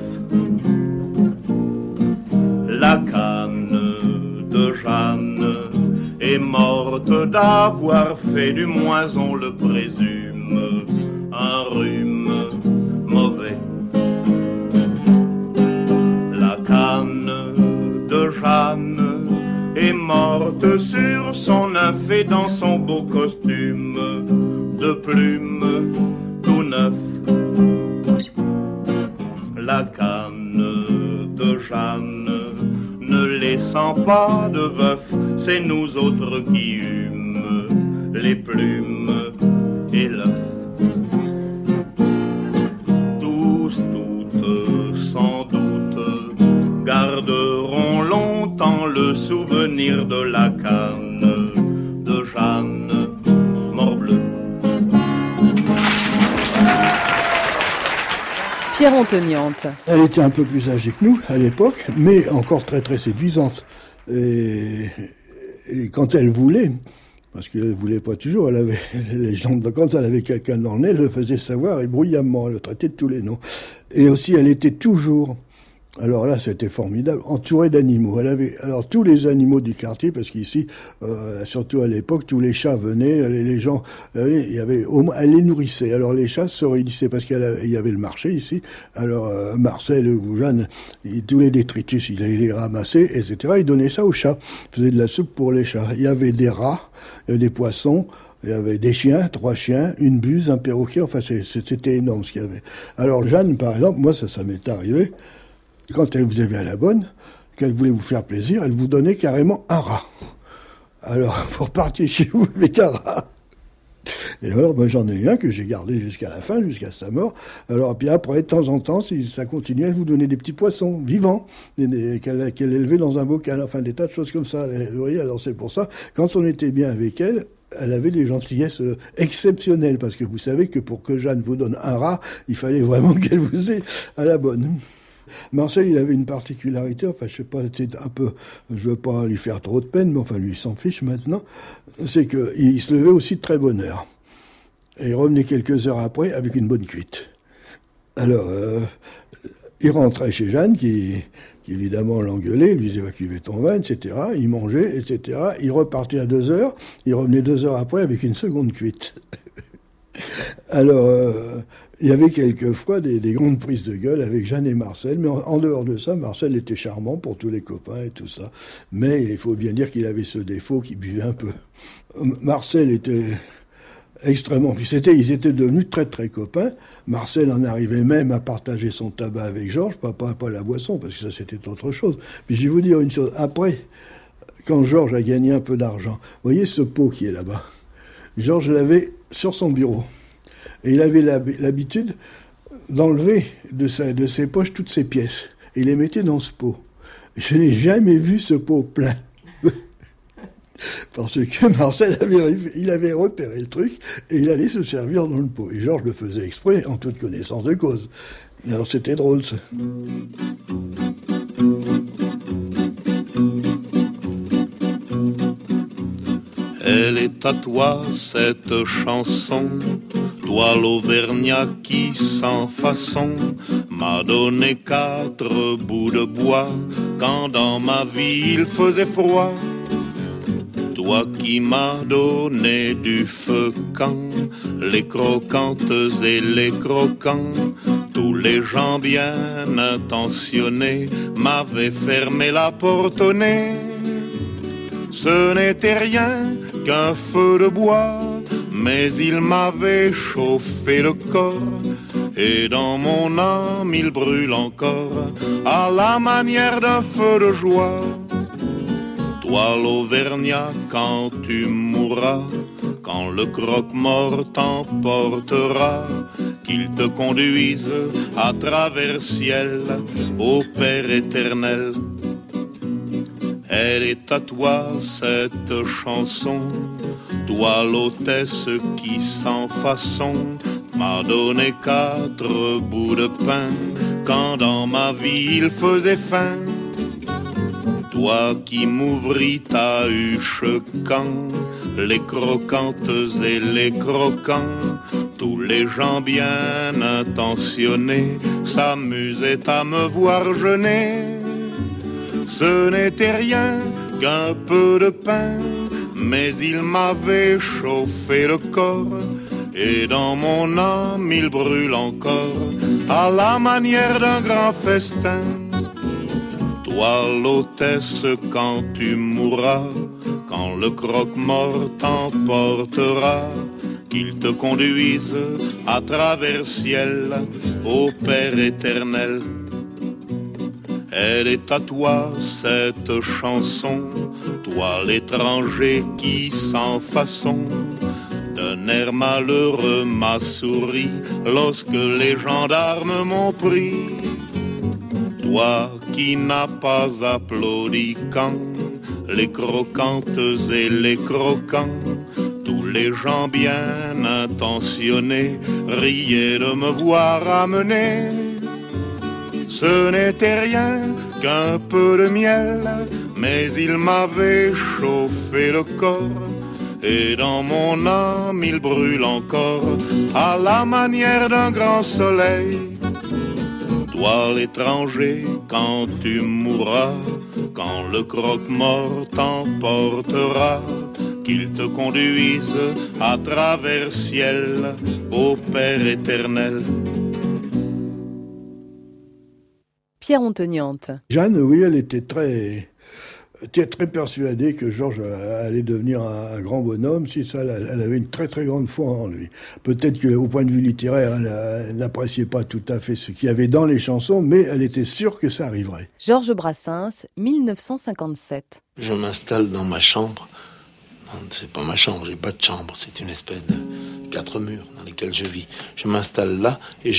La canne de Jeanne est morte d'avoir fait du moins, on le présume, un rhume mauvais. La canne de Jeanne est morte sur son œuf et dans son beau costume de plume tout neuf. La canne de Jeanne ne laissant pas de veuf, c'est nous autres qui eûmes les plumes et l'œuf. Tous, toutes, sans doute, garderont longtemps le souvenir de la canne de Jeanne, morbleu. Pierre Antoniante. Elle était un peu plus âgée que nous à l'époque, mais encore très très séduisante. Et quand elle voulait, parce qu'elle voulait pas toujours, elle avait les jambes, quand elle avait quelqu'un dans le nez, elle le faisait savoir et bruyamment, elle le traitait de tous les noms. Et aussi, elle était toujours, alors là, c'était formidable, entourée d'animaux. Elle avait alors tous les animaux du quartier, parce qu'ici, surtout à l'époque, tous les chats venaient, les gens, il y avait au moins, elle les nourrissait. Alors les chats se réunissaient parce qu'il y avait le marché ici. Alors Marcel ou Jeanne, tous les détritus, il les ramassait, etc. Il donnait ça aux chats. Il faisait de la soupe pour les chats. Il y avait des rats, il y avait des poissons. Il y avait des chiens, 3 chiens, une buse, un perroquet. Enfin, c'était énorme ce qu'il y avait. Alors Jeanne, par exemple, moi, ça m'est arrivé. Quand elle vous avait à la bonne, qu'elle voulait vous faire plaisir, elle vous donnait carrément un rat. Alors, vous repartiez chez vous avec un rat. Et alors, j'en ai eu un que j'ai gardé jusqu'à la fin, jusqu'à sa mort. Alors, puis après, de temps en temps, ça continuait à vous donner des petits poissons vivants qu'elle élevait dans un bocal, enfin des tas de choses comme ça. Vous voyez, alors c'est pour ça, quand on était bien avec elle, elle avait des gentillesses exceptionnelles, parce que vous savez que pour que Jeanne vous donne un rat, il fallait vraiment qu'elle vous ait à la bonne. Marcel, il avait une particularité, enfin, je sais pas, c'était un peu, je veux pas lui faire trop de peine, mais enfin, lui, il s'en fiche maintenant, c'est qu'il se levait aussi de très bonne heure. Et il revenait quelques heures après avec une bonne cuite. Alors, il rentrait chez Jeanne, qui évidemment l'engueulait, lui disait « va cuver ton vin », etc. Il mangeait, etc. Il repartait à 2 heures, il revenait 2 heures après avec une seconde cuite. Alors, il y avait quelquefois des grandes prises de gueule avec Jeanne et Marcel, mais en dehors de ça, Marcel était charmant pour tous les copains et tout ça. Mais il faut bien dire qu'il avait ce défaut qu'il buvait un peu. Marcel était extrêmement... Puis ils étaient devenus très très copains. Marcel en arrivait même à partager son tabac avec Georges, pas la boisson, parce que ça c'était autre chose. Puis je vais vous dire une chose, après, quand Georges a gagné un peu d'argent, vous voyez ce pot qui est là-bas, Georges l'avait sur son bureau. Et il avait l'habitude d'enlever de ses poches toutes ses pièces. Et il les mettait dans ce pot. Je n'ai jamais vu ce pot plein. Parce que Marcel avait repéré le truc et il allait se servir dans le pot. Et Georges le faisait exprès, en toute connaissance de cause. Alors c'était drôle, ça. Elle est à toi cette chanson, toi l'Auvergnat qui sans façon m'a donné 4 bouts de bois quand dans ma vie il faisait froid. Toi qui m'as donné du feu quand les croquantes et les croquants, tous les gens bien intentionnés m'avaient fermé la porte au nez. Ce n'était rien qu'un feu de bois, mais il m'avait chauffé le corps, et dans mon âme il brûle encore, à la manière d'un feu de joie. Toi l'Auvergnat, quand tu mourras, quand le croque-mort t'emportera, qu'il te conduise à travers ciel, au Père éternel. Elle est à toi cette chanson, toi l'hôtesse qui sans façon m'a donné 4 bouts de pain quand dans ma vie il faisait faim. Toi qui m'ouvris ta huche quand les croquantes et les croquants, tous les gens bien intentionnés s'amusaient à me voir jeûner. Ce n'était rien qu'un peu de pain, mais il m'avait chauffé le corps, et dans mon âme il brûle encore, à la manière d'un grand festin. Toi l'hôtesse, quand tu mourras, quand le croque-mort t'emportera, qu'il te conduise à travers ciel, au Père éternel. Elle est à toi cette chanson, toi l'étranger qui sans façon d'un air malheureux m'a souri lorsque les gendarmes m'ont pris. Toi qui n'as pas applaudi quand les croquantes et les croquants, tous les gens bien intentionnés riaient de me voir amener. Ce n'était rien qu'un peu de miel, mais il m'avait chauffé le corps, et dans mon âme il brûle encore, à la manière d'un grand soleil. Toi l'étranger, quand tu mourras, quand le croque-mort t'emportera, qu'il te conduise à travers ciel, au Père éternel. Pierre Onteniante. Jeanne, oui, elle était très persuadée que Georges allait devenir un grand bonhomme. Si ça, elle avait une très très grande foi en lui. Peut-être qu'au point de vue littéraire, elle n'appréciait pas tout à fait ce qu'il y avait dans les chansons, mais elle était sûre que ça arriverait. Georges Brassens, 1957. Je m'installe dans ma chambre C'est pas ma chambre, j'ai pas de chambre, c'est une espèce de 4 murs dans lesquels je vis. Je m'installe là et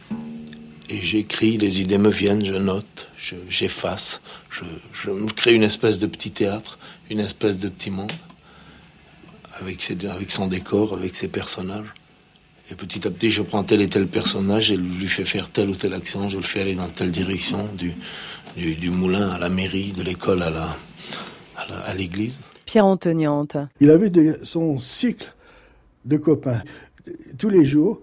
j'écris, les idées me viennent, je note, j'efface, je me crée une espèce de petit théâtre, une espèce de petit monde, avec son décor, avec ses personnages. Et petit à petit, je prends tel et tel personnage et lui fais faire telle ou telle action, je le fais aller dans telle direction, du moulin à la mairie, de l'école à l'église. Pierre Antoniante. Il avait son cycle de copains. Tous les jours,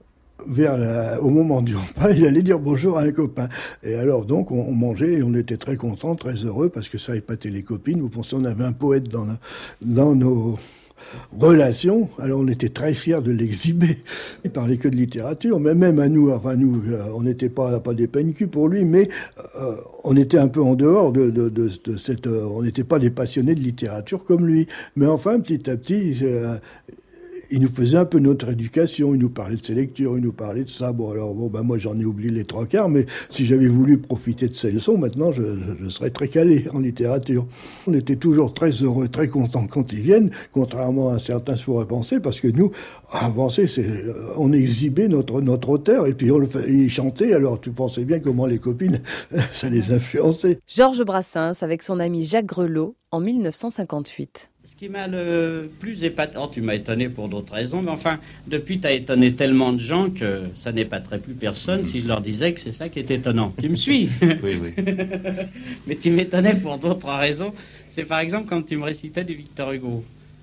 au moment du repas, il allait dire bonjour à un copain. Et alors donc, on mangeait et on était très contents, très heureux, parce que ça épatait les copines. Vous pensez, on avait un poète dans nos relations, alors on était très fiers de l'exhiber. Il parlait que de littérature, mais même à nous, on n'était pas des peine-culs pour lui, mais on était un peu en dehors de cette... on n'était pas des passionnés de littérature comme lui. Mais enfin, petit à petit... il nous faisait un peu notre éducation, il nous parlait de ses lectures, il nous parlait de ça. Moi j'en ai oublié les 3/4, mais si j'avais voulu profiter de ces leçons, maintenant je serais très calé en littérature. On était toujours très heureux, très contents quand ils viennent, contrairement à certains se pourraient penser, parce que nous, avancer, on exhibait notre auteur, et puis il chantait, alors tu pensais bien comment les copines, ça les influençait. Georges Brassens avec son ami Jacques Grelot en 1958. Ce qui m'a le plus épaté, tu m'as étonné pour d'autres raisons, mais enfin, depuis, tu as étonné tellement de gens que ça n'épaterait plus personne si je leur disais que c'est ça qui est étonnant. Tu me suis? Oui. Mais tu m'étonnais pour d'autres raisons. C'est par exemple quand tu me récitais du Victor Hugo.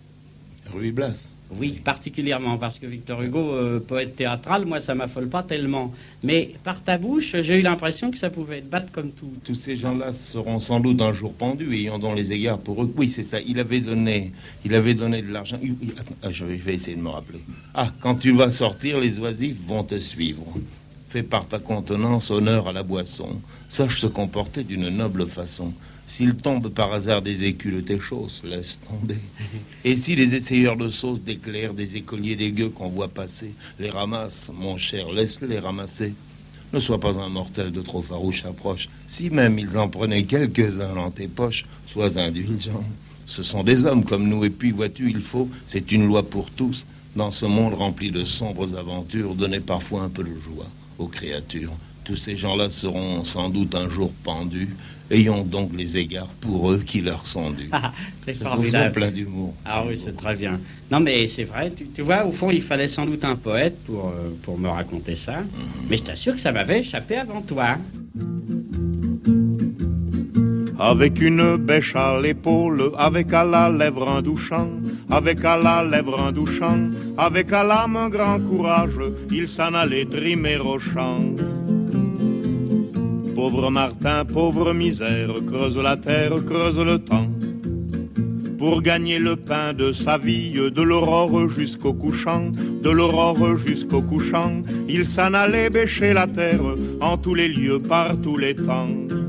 Ruy Blas. Oui, particulièrement, parce que Victor Hugo, poète théâtral, moi, ça m'affole pas tellement. Mais par ta bouche, j'ai eu l'impression que ça pouvait être battre comme tout. Tous ces gens-là seront sans doute un jour pendus, ayant donc les égards pour eux. Oui, c'est ça, il avait donné de l'argent. Je vais essayer de me rappeler. Quand tu vas sortir, les oisifs vont te suivre. Fais par ta contenance honneur à la boisson. Sache se comporter d'une noble façon. S'il tombe par hasard des écus de tes choses, laisse tomber. Et si les essayeurs de sauce d'éclairs, des écoliers des gueux qu'on voit passer, les ramassent, mon cher, laisse-les ramasser. Ne sois pas un mortel de trop farouche approche. Si même ils en prenaient quelques-uns dans tes poches, sois indulgent. Ce sont des hommes comme nous, et puis, vois-tu, c'est une loi pour tous, dans ce monde rempli de sombres aventures, donner parfois un peu de joie aux créatures. Tous ces gens-là seront sans doute un jour pendus. Ayons donc les égards pour eux qui leur sont dus. C'est formidable. Plein d'humour. Ah oui, c'est très bien. Non, mais c'est vrai, tu vois, au fond, il fallait sans doute un poète pour me raconter ça. Mais je t'assure que ça m'avait échappé avant toi. Avec une bêche à l'épaule, avec à la lèvre un doux chant, avec à la lèvre un doux chant, avec à l'âme un grand courage, il s'en allait trimer au champ. Pauvre Martin, pauvre misère, creuse la terre, creuse le temps. Pour gagner le pain de sa vie, de l'aurore jusqu'au couchant, de l'aurore jusqu'au couchant, il s'en allait bêcher la terre, en tous les lieux, par tous les temps.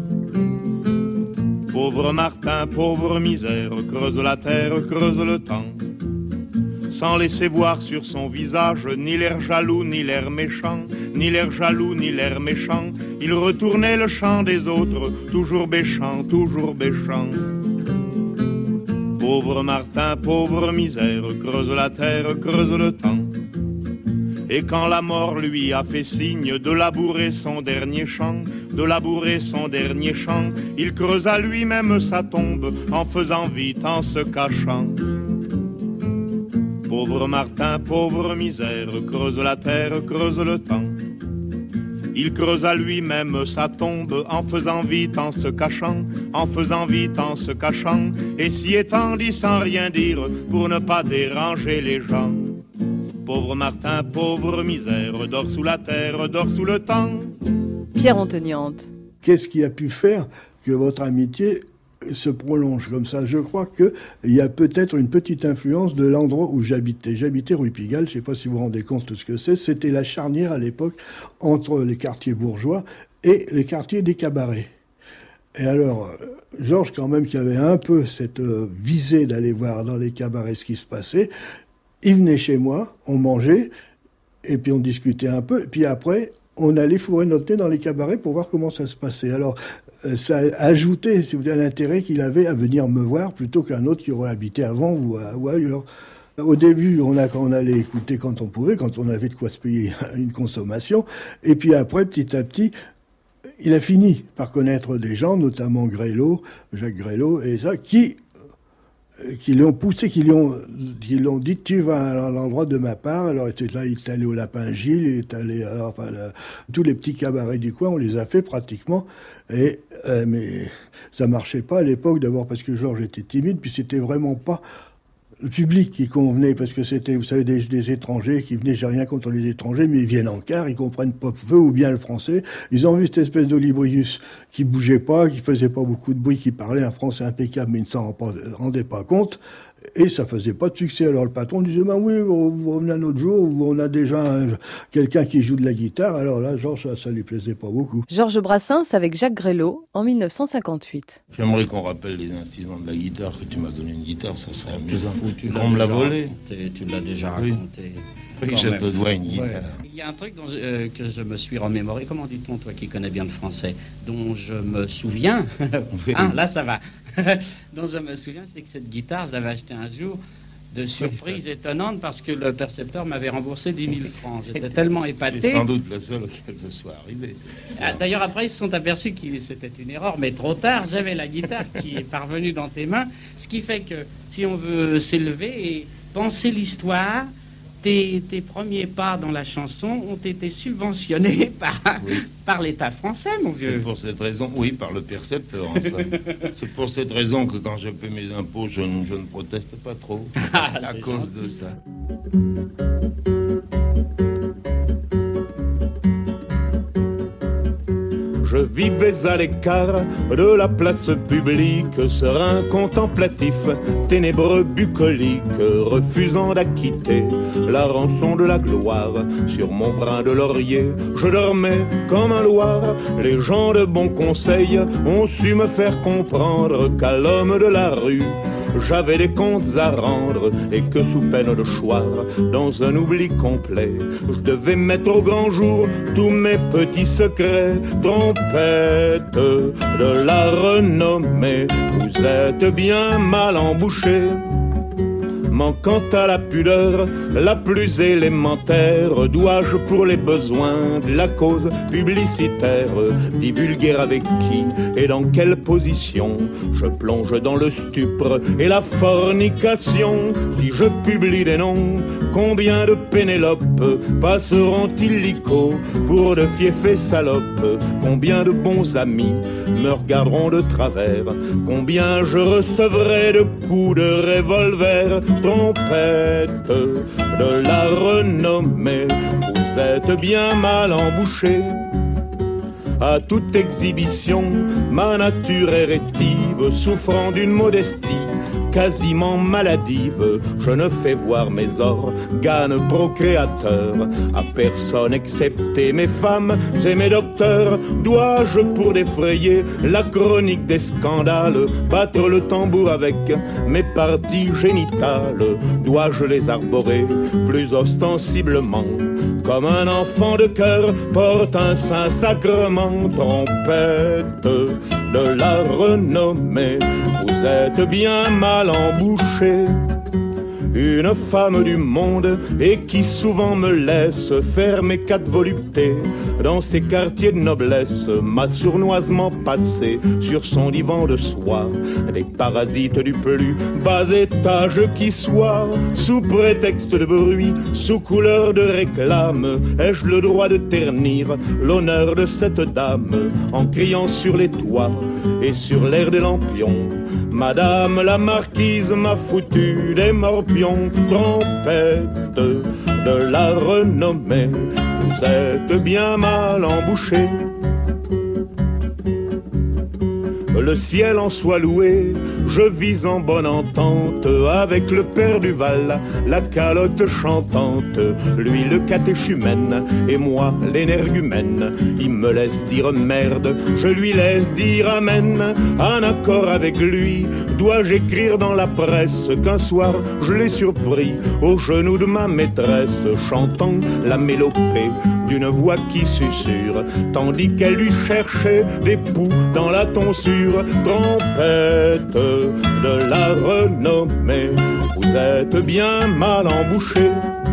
Pauvre Martin, pauvre misère, creuse la terre, creuse le temps. Sans laisser voir sur son visage ni l'air jaloux, ni l'air méchant, ni l'air jaloux, ni l'air méchant. Il retournait le chant des autres, toujours bêchant, toujours bêchant. Pauvre Martin, pauvre misère, creuse la terre, creuse le temps. Et quand la mort lui a fait signe de labourer son dernier champ, de labourer son dernier champ, il creusa lui-même sa tombe en faisant vite, en se cachant. Pauvre Martin, pauvre misère, creuse la terre, creuse le temps. Il creusa lui-même sa tombe en faisant vite, en se cachant, en faisant vite, en se cachant, et s'y étendit sans rien dire pour ne pas déranger les gens. Pauvre Martin, pauvre misère, dors sous la terre, dors sous le temps. Pierre Antoniante. Qu'est-ce qui a pu faire que votre amitié se prolonge comme ça? Je crois qu'il y a peut-être une petite influence de l'endroit où j'habitais. J'habitais rue Pigalle, je ne sais pas si vous vous rendez compte de ce que c'est. C'était la charnière à l'époque entre les quartiers bourgeois et les quartiers des cabarets. Et alors, Georges, quand même, qui avait un peu cette visée d'aller voir dans les cabarets ce qui se passait, il venait chez moi, on mangeait, et puis on discutait un peu, et puis après, on allait fourrer notre nez dans les cabarets pour voir comment ça se passait. Alors, ça a ajouté, si vous voulez, l'intérêt qu'il avait à venir me voir plutôt qu'un autre qui aurait habité avant ou ailleurs. Au début, on allait écouter quand on pouvait, quand on avait de quoi se payer une consommation. Et puis après, petit à petit, il a fini par connaître des gens, notamment Jacques Grélot, et ça, qui l'ont poussé, qui lui ont dit tu vas à l'endroit de ma part. Alors il est allé au Lapin Gilles, il est allé tous les petits cabarets du coin, on les a fait pratiquement. Mais ça marchait pas à l'époque, d'abord parce que Georges était timide, puis c'était vraiment pas le public qui convenait, parce que c'était, vous savez, des étrangers qui venaient, j'ai rien contre les étrangers, mais ils viennent en quart, ils comprennent pas peu ou bien le français. Ils ont vu cette espèce d'olibrius qui bougeait pas, qui faisait pas beaucoup de bruit, qui parlait un français impeccable, mais ils ne s'en rendaient pas compte. Et ça faisait pas de succès. Alors le patron disait, ben oui, vous revenez un autre jour, où on a déjà quelqu'un qui joue de la guitare. Alors là, Georges, ça lui plaisait pas beaucoup. Georges Brassens avec Jacques Grélot en 1958. J'aimerais qu'on rappelle les incidents de la guitare, que tu m'as donné une guitare, ça serait amusant. On me l'a volé. Tu l'as déjà raconté. Oui, je te dois une guitare. Ouais. Il y a un truc que je me suis remémoré, comment dit-on, toi qui connais bien le français, dont je me souviens, oui. Ah, là ça va, dont je me souviens, c'est que cette guitare, je l'avais achetée un jour de surprise étonnante parce que le percepteur m'avait remboursé 10 000 francs. J'étais tellement épaté. C'est sans doute le seul auquel ce soit arrivé. D'ailleurs, après, ils se sont aperçus que c'était une erreur, mais trop tard, j'avais la guitare qui est parvenue dans tes mains, ce qui fait que si on veut s'élever et penser l'histoire, tes premiers pas dans la chanson ont été subventionnés par l'État français, mon vieux. C'est pour cette raison, oui, par le percepteur, en somme. C'est pour cette raison que quand je paie mes impôts, je ne proteste pas trop, à cause de ça. Je vivais à l'écart de la place publique, serein, contemplatif, ténébreux, bucolique, refusant d'acquitter la rançon de la gloire. Sur mon brin de laurier, je dormais comme un loir. Les gens de bon conseil ont su me faire comprendre qu'à l'homme de la rue, j'avais des comptes à rendre et que sous peine de choir, dans un oubli complet, je devais mettre au grand jour tous mes petits secrets. Trompette de la renommée, vous êtes bien mal embouchés. Manquant à la pudeur la plus élémentaire, dois-je pour les besoins de la cause publicitaire divulguer avec qui et dans quelle position je plonge dans le stupre et la fornication? Si je publie des noms, combien de Pénélope passeront illico pour de fiefs salopes? Combien de bons amis me regarderont de travers? Combien je recevrai de coups de revolver? Trompette de la renommée, vous êtes bien mal embouchés. À toute exhibition, ma nature est rétive, souffrant d'une modestie quasiment maladive, je ne fais voir mes organes procréateurs à personne excepté mes femmes et mes docteurs. Dois-je pour défrayer la chronique des scandales battre le tambour avec mes parties génitales? Dois-je les arborer plus ostensiblement comme un enfant de cœur porte un saint sacrement? Trompette de la renommée, vous êtes bien mal embouchée. Une femme du monde et qui souvent me laisse faire mes 4 voluptés dans ces quartiers de noblesse, m'a sournoisement passé sur son divan de soie des parasites du plus bas étage qui soit. Sous prétexte de bruit, sous couleur de réclame, ai-je le droit de ternir l'honneur de cette dame en criant sur les toits et sur l'air des lampions? Madame la marquise m'a foutu des morpions. Trompette de la renommée, vous êtes bien mal embouchés. Le ciel en soit loué, je vis en bonne entente avec le père Duval, la calotte chantante, lui le catéchumène et moi l'énergumène. Il me laisse dire merde, je lui laisse dire amen. En accord avec lui, dois-je écrire dans la presse qu'un soir je l'ai surpris au genou de ma maîtresse, chantant la mélopée d'une voix qui susurre, tandis qu'elle lui cherchait des poux dans la tonsure. Trompette de la renommée, vous êtes bien mal embouché.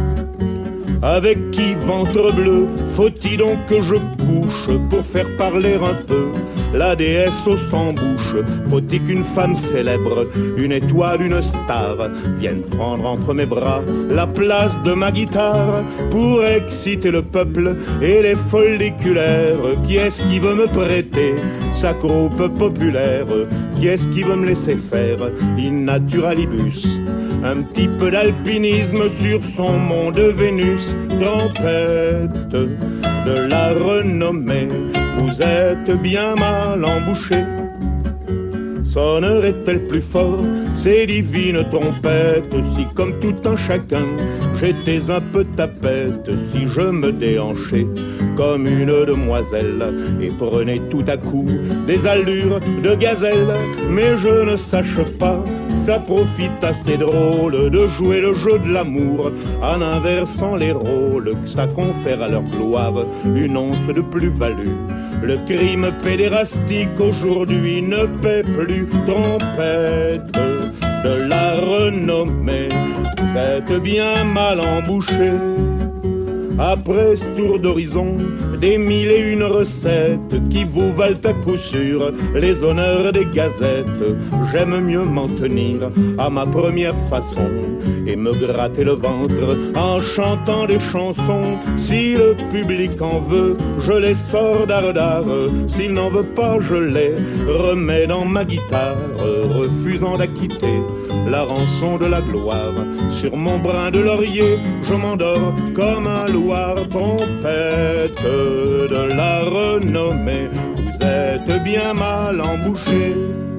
Avec qui, ventre bleu, faut-il donc que je couche pour faire parler un peu la déesse aux 100 bouches? Faut-il qu'une femme célèbre, une étoile, une star, vienne prendre entre mes bras la place de ma guitare pour exciter le peuple et les folliculaires? Qui est-ce qui veut me prêter sa croupe populaire? Qui est-ce qui veut me laisser faire in naturalibus un petit peu d'alpinisme sur son mont de Vénus? Trompette de la renommée, vous êtes bien mal embouché. Sonnerait-elle plus fort ces divines trompettes si, comme tout un chacun, j'étais un peu tapette, si je me déhanchais comme une demoiselle et prenais tout à coup des allures de gazelle? Mais je ne sache pas que ça profite assez drôle de jouer le jeu de l'amour en inversant les rôles, que ça confère à leur gloire une once de plus-value. Le crime pédérastique aujourd'hui ne paie plus. Trompette de la renommée, vous êtes bien mal embouché. Après ce tour d'horizon, des 1001 recettes qui vous valent à coup sûr les honneurs des gazettes, j'aime mieux m'en tenir à ma première façon et me gratter le ventre en chantant des chansons. Si le public en veut, je les sors d'art. S'il n'en veut pas, je les remets dans ma guitare, refusant d'acquitter la rançon de la gloire. Sur mon brin de laurier, je m'endors comme un loir. Trompette de la renommée, vous êtes bien mal embouché.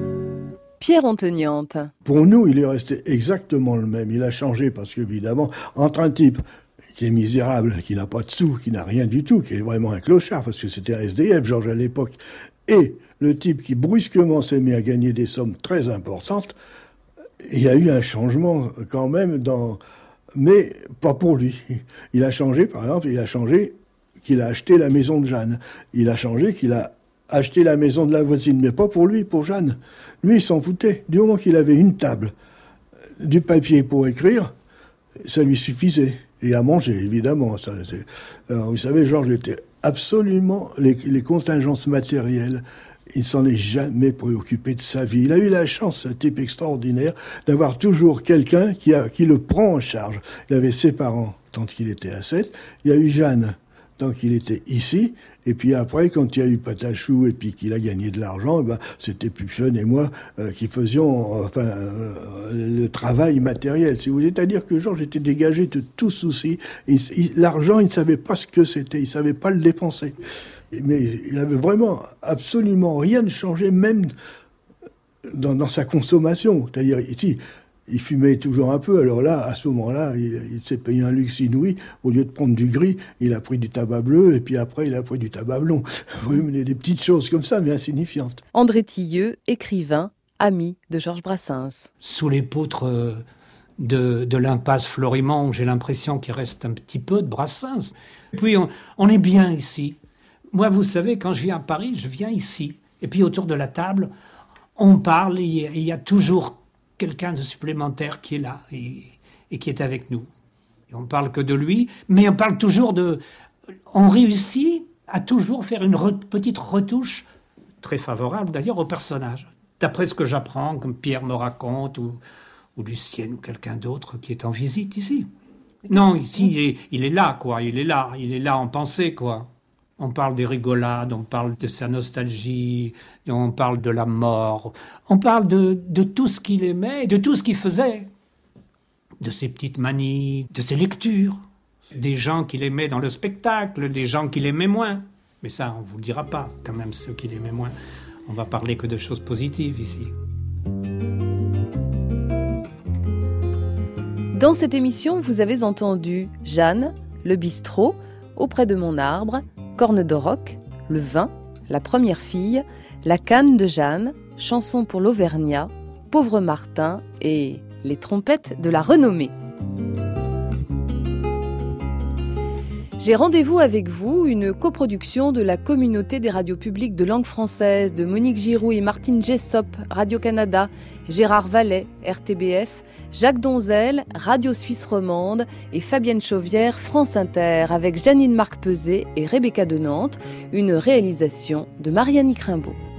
Pierre Onteniante. Pour nous, il est resté exactement le même. Il a changé parce qu'évidemment, entre un type qui est misérable, qui n'a pas de sous, qui n'a rien du tout, qui est vraiment un clochard, parce que c'était un SDF, Georges, à l'époque, et le type qui brusquement s'est mis à gagner des sommes très importantes, il y a eu un changement quand même mais pas pour lui. Il a changé, par exemple, qu'il a acheté la maison de Jeanne. Il a changé qu'il a acheté la maison de la voisine, mais pas pour lui, pour Jeanne. Lui, il s'en foutait. Du moment qu'il avait une table, du papier pour écrire, ça lui suffisait. Et à manger, évidemment. Alors, vous savez, Georges était absolument les contingences matérielles. Il ne s'en est jamais préoccupé de sa vie. Il a eu la chance, un type extraordinaire, d'avoir toujours quelqu'un qui le prend en charge. Il avait ses parents tant qu'il était à 7. Il y a eu Jeanne tant qu'il était ici. Et puis après, quand il y a eu Patachou et puis qu'il a gagné de l'argent, c'était Pupchon et moi qui faisions le travail matériel. Si vous voulez, c'est-à-dire que Georges était dégagé de tout souci. L'argent, il ne savait pas ce que c'était. Il ne savait pas le dépenser. Mais il avait vraiment absolument rien de changé, même dans sa consommation. C'est-à-dire, ici, il fumait toujours un peu. Alors là, à ce moment-là, il s'est payé un luxe inouï. Au lieu de prendre du gris, il a pris du tabac bleu, et puis après, il a pris du tabac blond. Des petites choses comme ça, mais insignifiantes. André Tilleux, écrivain, ami de Georges Brassens. Sous les poutres de l'impasse Florimond, j'ai l'impression qu'il reste un petit peu de Brassens. Puis, on est bien ici. Moi, vous savez, quand je viens à Paris, je viens ici. Et puis, autour de la table, on parle et il y a toujours quelqu'un de supplémentaire qui est là et qui est avec nous. Et on parle que de lui, mais on parle toujours on réussit à toujours faire une petite retouche, très favorable d'ailleurs, au personnage. D'après ce que j'apprends, comme Pierre me raconte, ou Lucienne, ou quelqu'un d'autre qui est en visite ici. Non, ici, il est là, quoi. Il est là en pensée, quoi. On parle des rigolades, on parle de sa nostalgie, on parle de la mort, on parle de tout ce qu'il aimait, de tout ce qu'il faisait, de ses petites manies, de ses lectures, des gens qu'il aimait dans le spectacle, des gens qu'il aimait moins. Mais ça, on ne vous le dira pas, quand même, ceux qu'il aimait moins. On va parler que de choses positives ici. Dans cette émission, vous avez entendu Jeanne, le bistrot, Auprès de mon arbre, Corne de roc, le vin, la première fille, la canne de Jeanne, chanson pour l'Auvergnat, Pauvre Martin et les trompettes de la renommée. J'ai rendez-vous avec vous, une coproduction de la communauté des radios publiques de langue française de Monique Giroux et Martine Jessop, Radio-Canada, Gérard Vallet, RTBF, Jacques Donzel, Radio Suisse Romande et Fabienne Chauvière, France Inter, avec Janine Marc-Peset et Rebecca de Nantes, une réalisation de Marianne Crimbaud.